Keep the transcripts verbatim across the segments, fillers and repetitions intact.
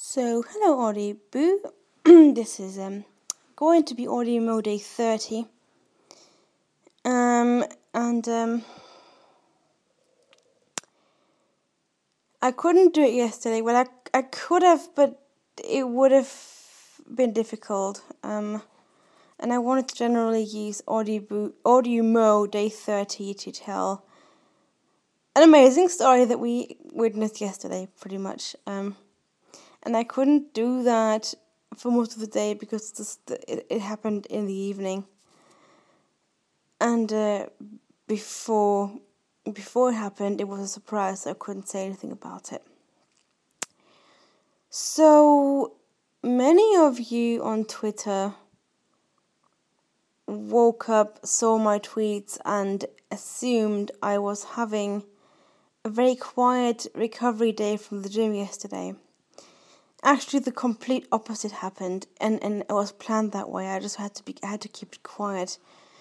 So, hello Audio Boo. This is um going to be Audio Mo Day thirty. Um and um I couldn't do it yesterday. Well, I I could have, but it would have been difficult. Um and I wanted to generally use Audio Boo, Audio Mo Day thirty to tell an amazing story that we witnessed yesterday, pretty much. Um and I couldn't do that for most of the day because this, it, it happened in the evening. And uh, before before it happened, it was a surprise, so I couldn't say anything about it. So many of you on Twitter woke up, saw my tweets, and assumed I was having a very quiet recovery day from the gym yesterday. Actually, the complete opposite happened, and, and it was planned that way. I just had to be, I had to keep it quiet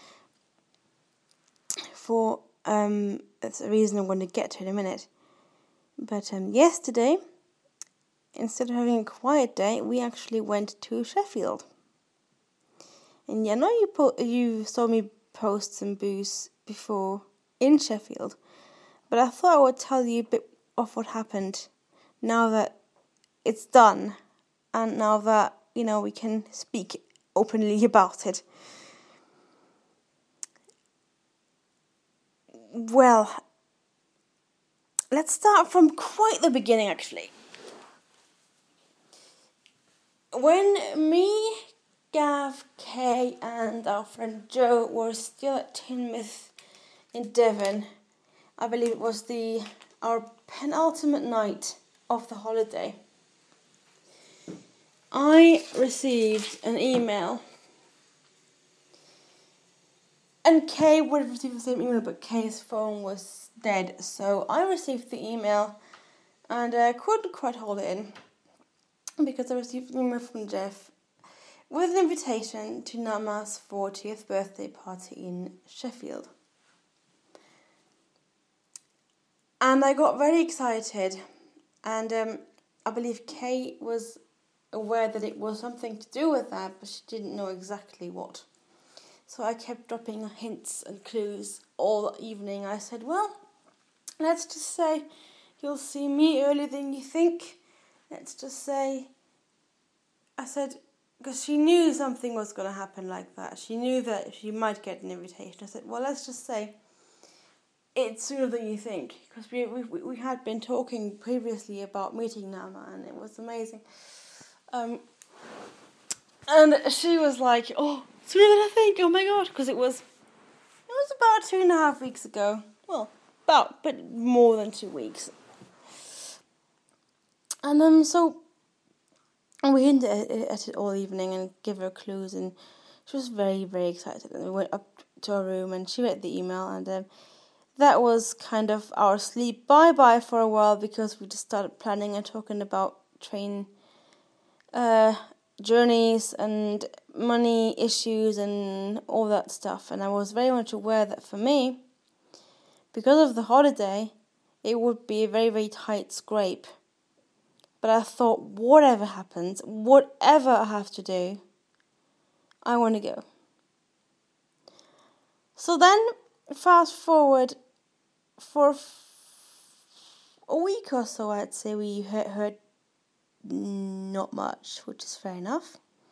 for um. That's a reason I'm going to get to in a minute. But um, yesterday, instead of having a quiet day, we actually went to Sheffield. And yeah, I know you po- you saw me post some booze before in Sheffield, but I thought I would tell you a bit of what happened now that it's done, and now that, you know, we can speak openly about it. Well, let's start from quite the beginning, actually. When me, Gav, Kay, and our friend Joe were still at Teignmouth in Devon, I believe it was the our penultimate night of the holiday, I received an email. And Kay would have received the same email, but Kay's phone was dead. So I received the email, and I couldn't quite hold it in, because I received an email from Jeff with an invitation to Nama's fortieth birthday party in Sheffield. And I got very excited, and um, I believe Kay was aware that it was something to do with that, but she didn't know exactly what. So I kept dropping hints and clues all evening. I said, well, let's just say you'll see me earlier than you think. Let's just say, I said, because she knew something was going to happen like that. She knew that she might get an invitation. I said, well, let's just say it's sooner than you think. Because we, we we had been talking previously about meeting Nama, and it was amazing. Um, and she was like, oh, sooner than I think, oh my god, because it was, it was about two and a half weeks ago. Well, about, but more than two weeks. And um, so we hinted at it all evening and gave her clues, and she was very, very excited. And we went up to her room, and she read the email, and um, that was kind of our sleep bye-bye for a while, because we just started planning and talking about train uh, journeys and money issues and all that stuff. And I was very much aware that for me, because of the holiday, it would be a very, very tight scrape. But I thought, whatever happens, whatever I have to do, I want to go. So then, fast forward for a week or so, I'd say we heard, heard not much, which is fair enough.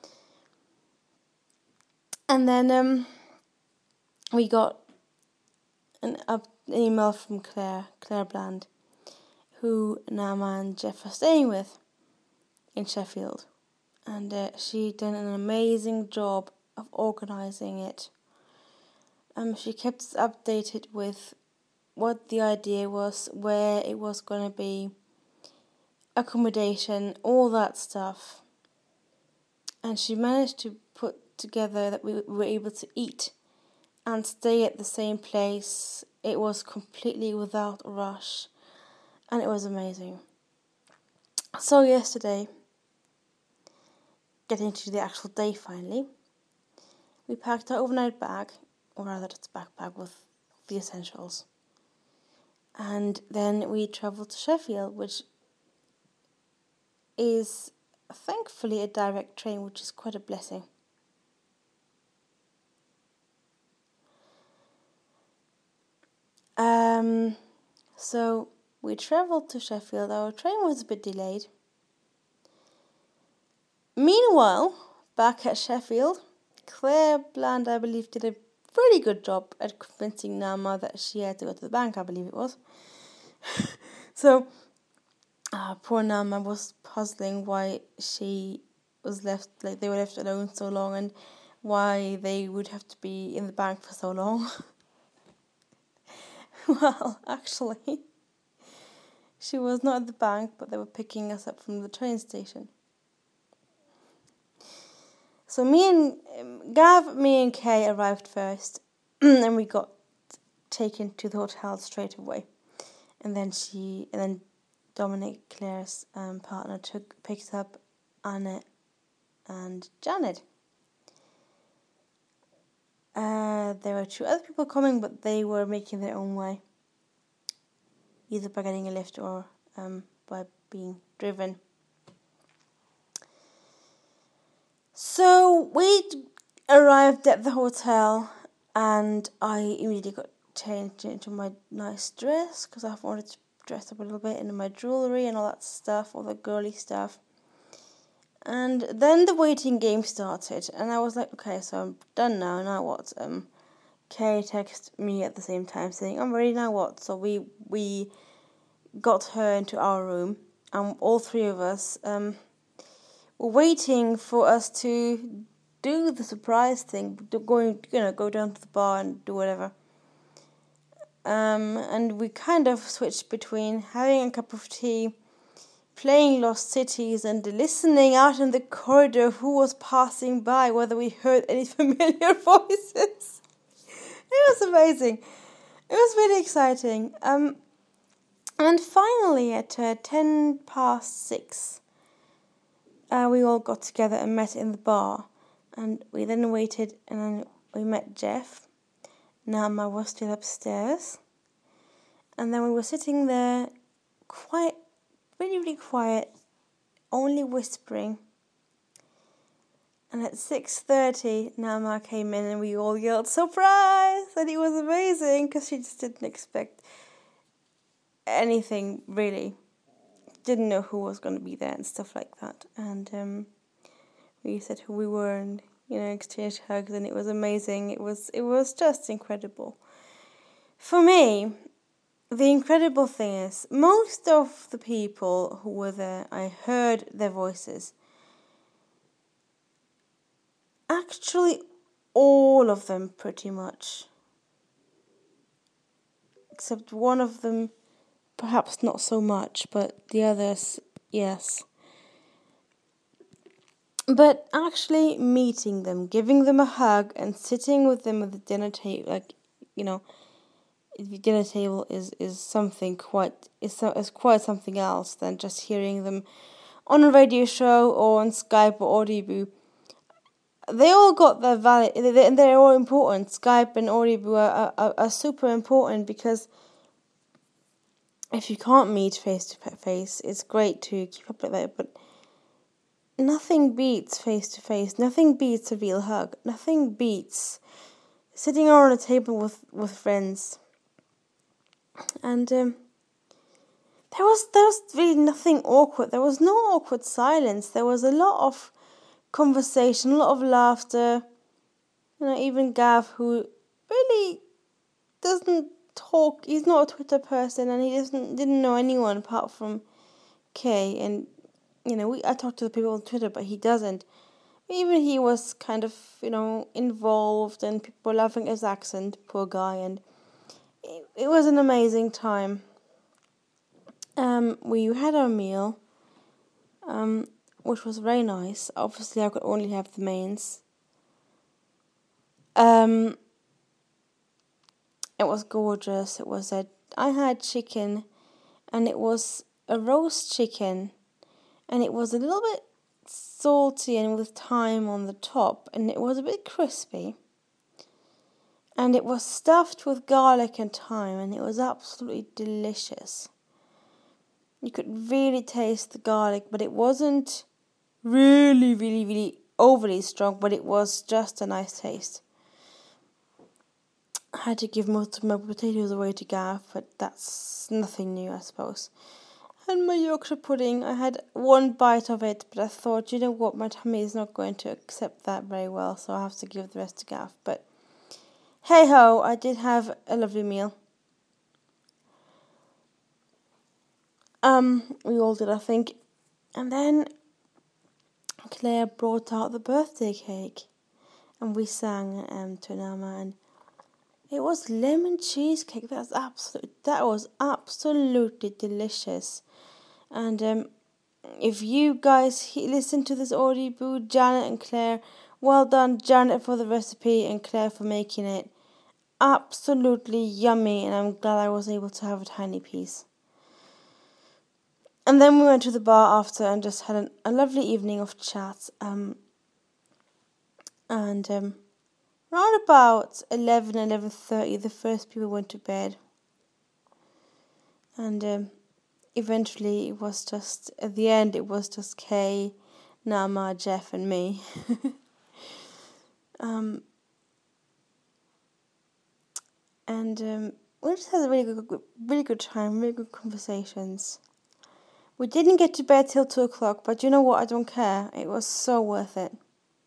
And then um, we got an, up, an email from Claire, Claire Bland, who Nama and Jeff are staying with in Sheffield. And uh, she done an amazing job of organising it. Um, she kept us updated with what the idea was, where it was going to be, accommodation, all that stuff. And she managed to put together that we were able to eat and stay at the same place. It was completely without a rush, and it was amazing. So yesterday, getting to the actual day finally, we packed our overnight bag, or rather it's a backpack with the essentials. And then we travelled to Sheffield, which is thankfully a direct train, which is quite a blessing. Um, so we travelled to Sheffield. Our train was a bit delayed. Meanwhile, back at Sheffield, Claire Bland, I believe, did a pretty good job at convincing Nama that she had to go to the bank, I believe it was. So, uh, poor Nama was puzzling why she was left, like they were left alone so long and why they would have to be in the bank for so long. Well, actually, she was not at the bank, but they were picking us up from the train station. So me and um, Gav, me and Kay arrived first, and we got taken to the hotel straight away. And then she, and then Dominic, Claire's um, partner, took picked up Anna and Janet. Uh, there were two other people coming, but they were making their own way, either by getting a lift or um, by being driven. So we arrived at the hotel, and I immediately got changed into my nice dress because I wanted to dress up a little bit in my jewellery and all that stuff, all the girly stuff. And then the waiting game started, and I was like, okay, so I'm done now. Now what? Um, Kay texted me at the same time saying, I'm ready now. What? So we we got her into our room, and all three of us um. waiting for us to do the surprise thing, going, you know, go down to the bar and do whatever. Um, and we kind of switched between having a cup of tea, playing Lost Cities, and listening out in the corridor who was passing by, whether we heard any familiar voices. It was amazing. It was really exciting. Um, and finally, at uh, ten past six, Uh, we all got together and met in the bar, and we then waited, and then we met Jeff. Nama was still upstairs, and then we were sitting there, quiet, really, really quiet, only whispering. And at six thirty, Nama came in, and we all yelled "surprise!" and it was amazing because she just didn't expect anything really. Didn't know who was going to be there and stuff like that. And um, we said who we were and, you know, exchanged hugs, and it was amazing. It was it was just incredible. For me, the incredible thing is, most of the people who were there, I heard their voices. Actually, all of them pretty much. Except one of them, perhaps not so much, but the others, yes. But actually meeting them, giving them a hug, and sitting with them at the dinner table, like, you know, the dinner table is, is something quite, is, so, is quite something else than just hearing them on a radio show or on Skype or Audible. They all got their value, and they're all important. Skype and Audible are, are, are super important because if you can't meet face to face, it's great to keep up with it, but nothing beats face to face. Nothing beats a real hug. Nothing beats sitting around a table with, with friends. And um, there was there was really nothing awkward. There was no awkward silence. There was a lot of conversation, a lot of laughter. You know, even Gav, who really doesn't talk. He's not a Twitter person, and he doesn't didn't know anyone apart from Kay. And you know, we I talk to the people on Twitter, but he doesn't. Even he was kind of, you know, involved, and people were laughing at his accent. Poor guy, and it, it was an amazing time. Um, we had our meal, um, which was very nice. Obviously, I could only have the mains. Um, it was gorgeous. It was a. I had chicken, and it was a roast chicken, and it was a little bit salty and with thyme on the top, and it was a bit crispy. And it was stuffed with garlic and thyme, and it was absolutely delicious. You could really taste the garlic, but it wasn't really, really, really overly strong, but it was just a nice taste. I had to give most of my potatoes away to Gav, but that's nothing new, I suppose. And my Yorkshire pudding, I had one bite of it, but I thought, you know what, my tummy is not going to accept that very well, so I have to give the rest to Gav. But hey ho, I did have a lovely meal. Um, we all did, I think. And then Claire brought out the birthday cake, and we sang um, to Nama, and it was lemon cheesecake. That's absolute. That was absolutely delicious. And um, if you guys he- listen to this audio, Janet and Claire, well done, Janet, for the recipe and Claire for making it. Absolutely yummy, and I'm glad I was able to have a tiny piece. And then we went to the bar after and just had an, a lovely evening of chat. Um, and um, around about eleven, eleven thirty, the first people went to bed. And um, eventually it was just, at the end, it was just Kay, Nama, Jeff and me. um, and um, we just had a really good, really good time, really good conversations. We didn't get to bed till two o'clock, but you know what, I don't care. It was so worth it.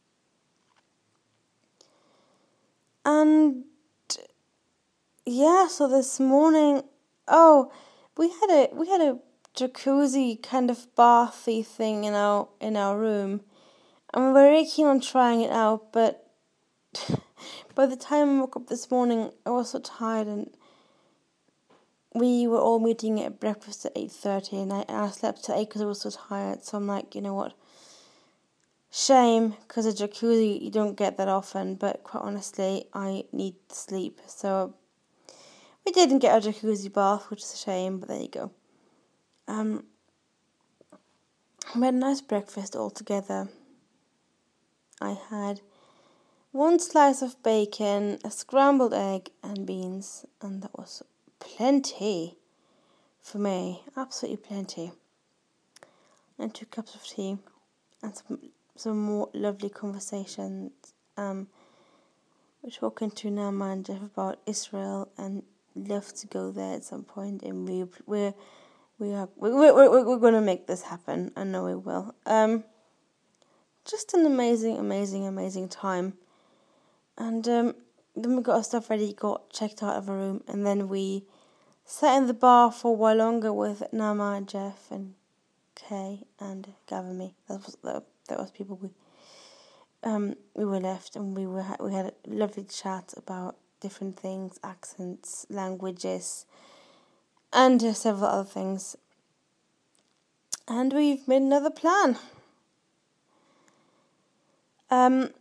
And yeah, so this morning, oh, we had a we had a jacuzzi kind of bathy thing in our in our room, and we were very keen on trying it out. But by the time I woke up this morning, I was so tired, and we were all meeting at breakfast at eight thirty, and I, and I slept at eight because I was so tired. So I'm like, you know what? Shame, because a jacuzzi you don't get that often. But quite honestly, I need sleep, so. We didn't get a jacuzzi bath, which is a shame, but there you go. Um, we had a nice breakfast all together. I had one slice of bacon, a scrambled egg, and beans, and that was plenty for me, absolutely plenty. And two cups of tea, and some some more lovely conversations. Um, we're talking to Nama and Jeff about Israel, and love to go there at some point, and we we're. We are we we we we're going to make this happen. I know we will. Um, just an amazing, amazing, amazing time. And um, then we got our stuff ready, got checked out of our room, and then we sat in the bar for a while longer with Nama and Jeff and Kay and Gav and me. That was that, that was people we um we were left, and we were we had a lovely chat about different things, accents, languages, and uh, several other things. And we've made another plan. Um,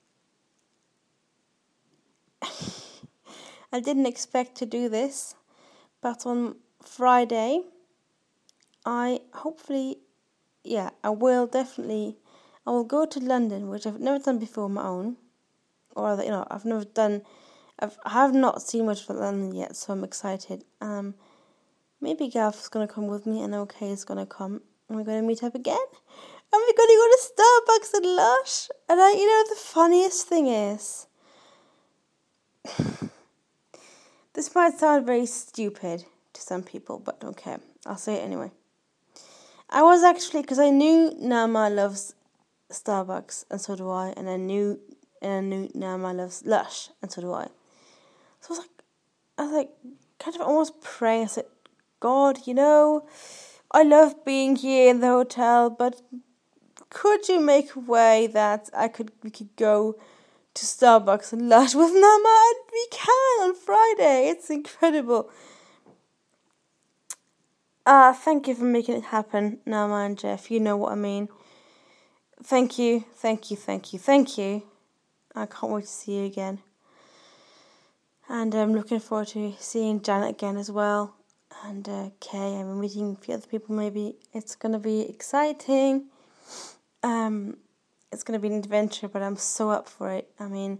I didn't expect to do this, but on Friday, I hopefully, yeah, I will definitely, I will go to London, which I've never done before on my own, or, you know, I've never done, I've, I have not seen much of London yet, so I'm excited. Um, maybe Gav's going to come with me, and OK is going to come, and we're going to meet up again, and we're going to go to Starbucks and Lush, and I, you know, the funniest thing is, this might sound very stupid to some people, but don't care. I'll say it anyway. I was actually, because I knew Nama loves Starbucks, and so do I, and I knew, and I knew Nama loves Lush, and so do I. So I was like, I was like, kind of almost praying. I said, God, you know, I love being here in the hotel, but could you make a way that I could, we could go to Starbucks and Lush with Nama, and we can on Friday. It's incredible. Uh, thank you for making it happen, Nama and Jeff. You know what I mean. Thank you, thank you, thank you, thank you. I can't wait to see you again. And I'm looking forward to seeing Janet again as well. And uh, Kay, I'm meeting a few other people maybe. It's going to be exciting. Um, it's going to be an adventure, but I'm so up for it. I mean,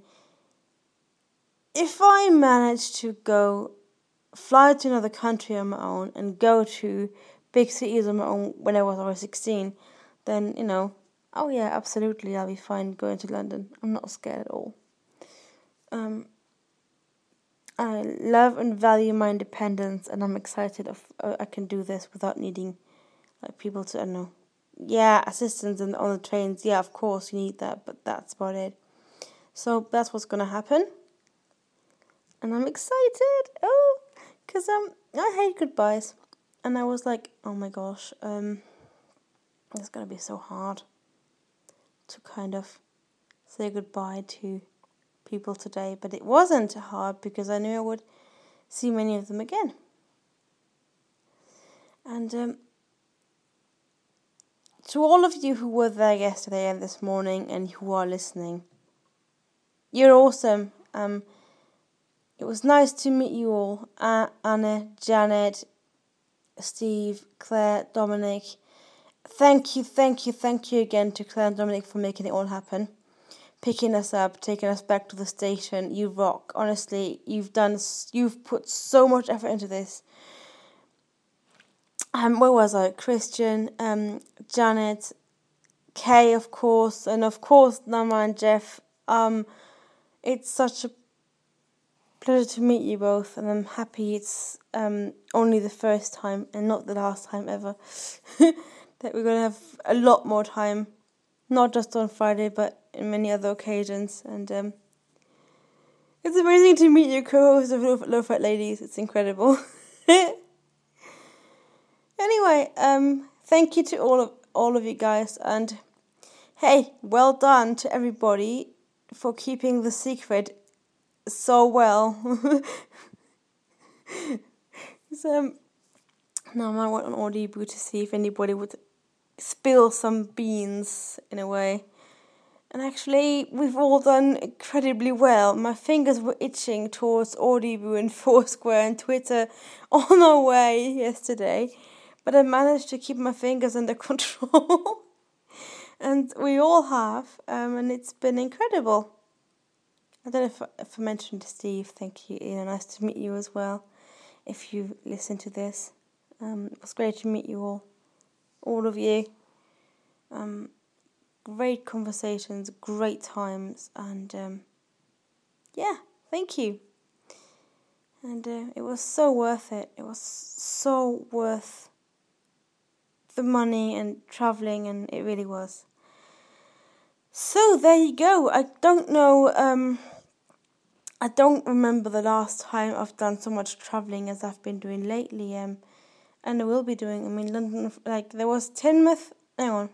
if I manage to go, fly to another country on my own and go to big cities on my own when I was already sixteen, then, you know, oh yeah, absolutely, I'll be fine going to London. I'm not scared at all. Um, I love and value my independence, and I'm excited of uh, I can do this without needing like people to, I don't know. Yeah, assistance and on the trains. Yeah, of course you need that, but that's about it. So that's what's gonna happen, and I'm excited. Oh, cause um, I hate goodbyes, and I was like, oh my gosh, um, it's gonna be so hard to kind of say goodbye to people today, but it wasn't hard because I knew I would see many of them again. And um, to all of you who were there yesterday and this morning and who are listening, you're awesome. Um, it was nice to meet you all. Uh, Anna, Janet, Steve, Claire, Dominic. Thank you, thank you, thank you again to Claire and Dominic for making it all happen. Picking us up, taking us back to the station. You rock. Honestly, you've done, you've put so much effort into this. Um, where was I? Christian, um, Janet, Kay, of course, and of course Nama and Jeff. Um, it's such a pleasure to meet you both, and I'm happy it's um only the first time and not the last time ever. That we're gonna have a lot more time, not just on Friday, but in many other occasions. And um, it's amazing to meet your co-host of Low, Low Fat Ladies. It's incredible. Anyway, um, thank you to all of all of you guys, and hey, well done to everybody for keeping the secret so well. So now I went on Audible to see if anybody would spill some beans in a way. And actually, we've all done incredibly well. My fingers were itching towards Audible and Foursquare and Twitter on our way yesterday. But I managed to keep my fingers under control. And we all have. Um, and it's been incredible. I don't know if I, if I mentioned to Steve, thank you. You know, nice to meet you as well. If you listen to this. Um, it was great to meet you all. All of you. Um... Great conversations, great times, and um, yeah, thank you. And uh, it was so worth it. It was so worth the money and travelling, and it really was. So there you go. I don't know. Um, I don't remember the last time I've done so much travelling as I've been doing lately. Um, and I will be doing. I mean, London. Like there was Teignmouth. Hang on.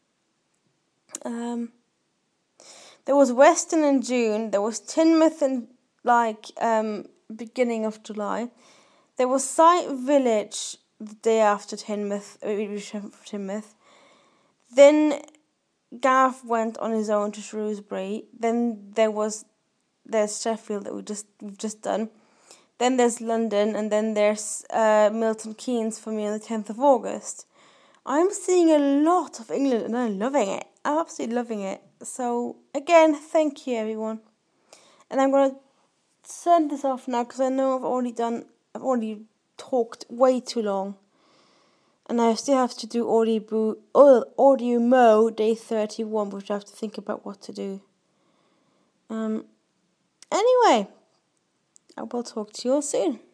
Um, there was Weston in June. There was Teignmouth in like um beginning of July. There was Sight Village the day after Teignmouth. Teignmouth. Then Gareth went on his own to Shrewsbury. Then there was there's Sheffield that we just we've just done. Then there's London, and then there's uh, Milton Keynes for me on the tenth of August. I'm seeing a lot of England, and I'm loving it. I'm absolutely loving it. So, again, thank you, everyone. And I'm going to send this off now, because I know I've already done, I've already talked way too long. And I still have to do Audio, audio Mo day thirty-one, which I have to think about what to do. Um. Anyway, I will talk to you all soon.